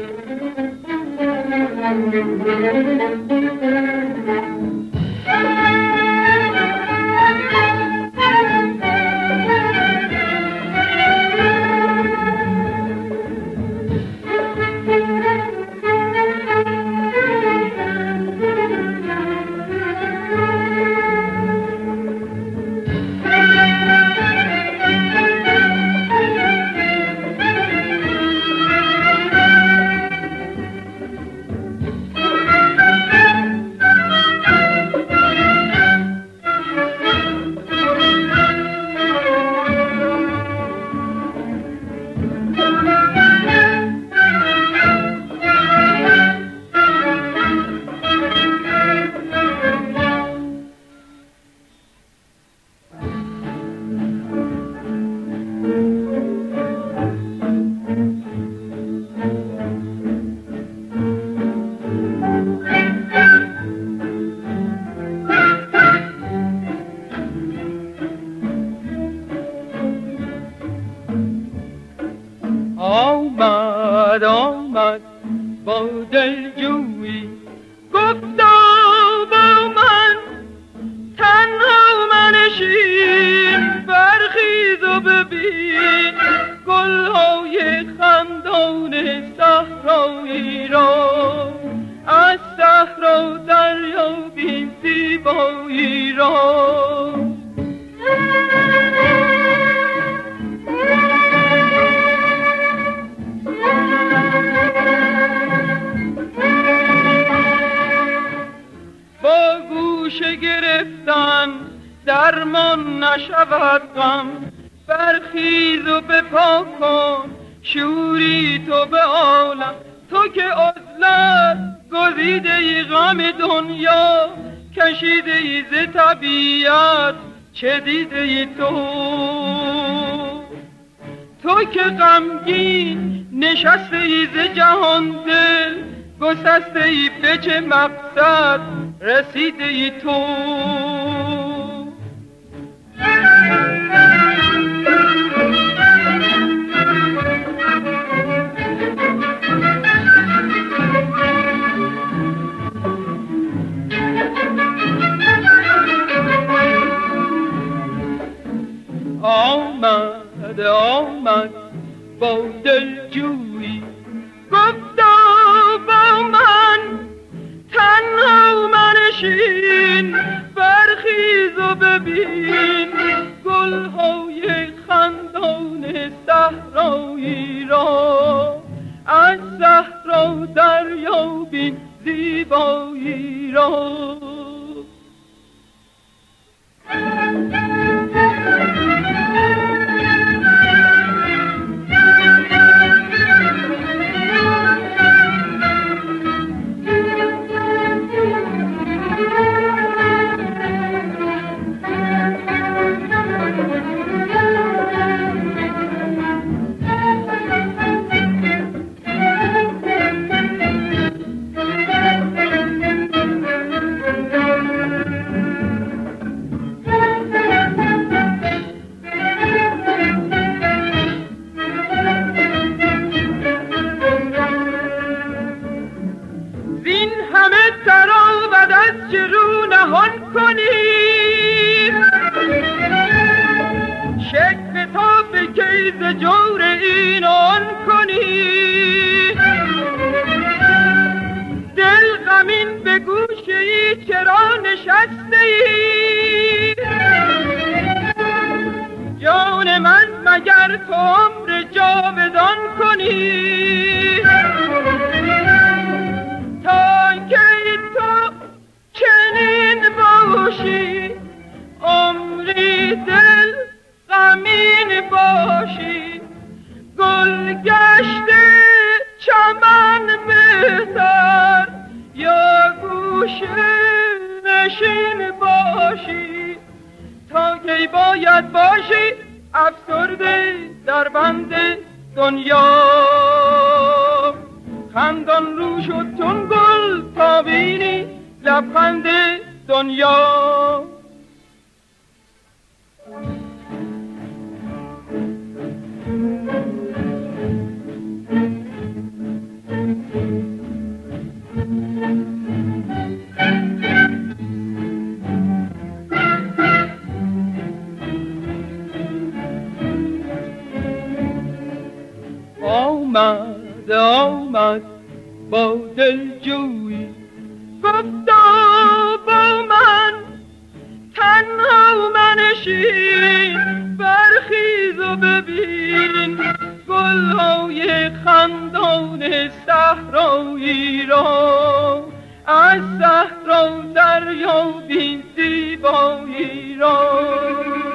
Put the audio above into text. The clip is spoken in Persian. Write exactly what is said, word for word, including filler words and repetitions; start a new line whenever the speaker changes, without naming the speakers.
آمد آمد با دلجویی گفتا با من تنها منشین، برخیز و ببین گلهای خندان صحرایی را، از صحرا دریابین زیبایی را. با گوشه گرفتن درمان نشود غم، برخیز و بپا کن شوری تو به عالم. تو که عزلت گزیده ای غم دنیا، کشیده ای ز طبیعت چه دیده ای تو. تو که غمگین نشسته ای ز جهان دل، گسسته ای به چه مقصد رسیده ای تو. آمد آمد با دلجویی گفتا با من تنها منشین، برخیز و ببین گلهای خندان صحرایی را، از صحرا دریابین زیبایی را. جور این آن کنی، دل غمین به گوشه ای چرا نشسته ای؟ جان من مگر تو عمر جاودان کنی؟ تا که تو چنین باشی عمری دل غمین باشی، گل گشته چمن بهتر یا گوشه نشین باشی. تا کی باید باشی افسرده در بند دنیا، خندان رو شد چون گل تا بینی لبخند دنیا. با دلجویی. گفتا با من تنها منشین، برخیز و ببین گلهای خندان صحرایی را، از صحرا دریا بین زیبایی را.